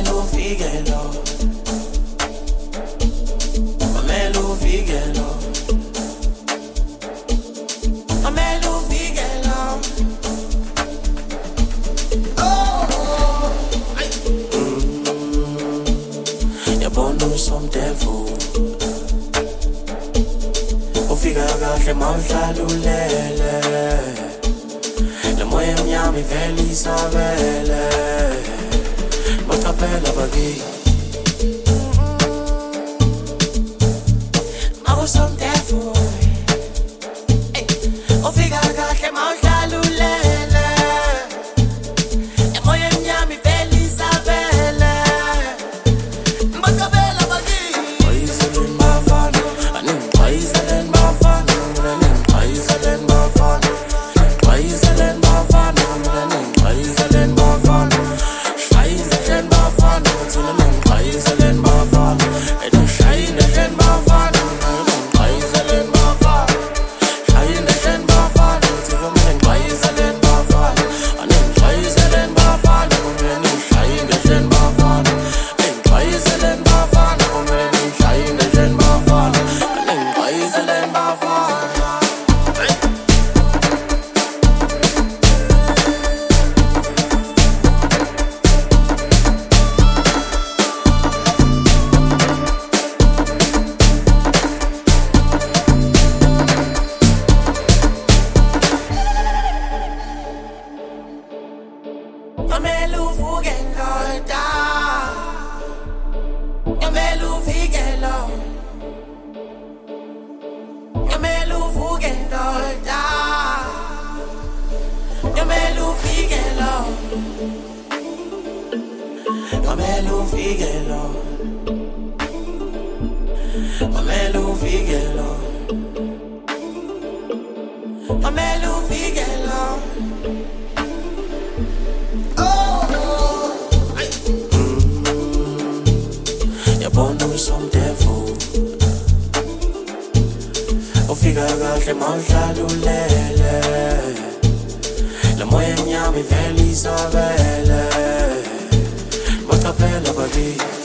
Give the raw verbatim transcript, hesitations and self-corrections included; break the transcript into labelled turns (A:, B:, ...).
A: Mamela ufike lo, mamela ufike lo, mamela ufike lo. Oh, ay. Mm, yabona usomdevu, ufika kahle mawudlalulele. Le moya emnyama ivela isabele, bacaphela baki. Mawusomdevu, ufika kahle mawudlalulele. Le moya emnyama ivela isabele, bacaphela baki. Xwayiselen bafana, aning xwayiselen bafana, aning xwayiselen bafana. Xwayiselen bafana, aning xwayiselen bafana. Xwayiselen bafana, aning xwayiselen bafana. Aning xwayiselen bafana, aning xwayiselen bafana. Xwayiselen bafana, aning xwayiselen bafana. Aning xwayiselen bafana, aning xwayiselen bafana. Aning xwayiselen bafana, aning xwayiselen bafana. Aning xwayiselen bafana. Mamela uvuke ndoda, mamela ufike lo, mamela uvuke ndoda, mamela ufike lo, mamela ufike lo, mamela ufike lo, mamela ufike lo. Yabona usomdevu, ufika kahle mawudlalulele. Le moya emnyama ivela isabele, bacaphela baki.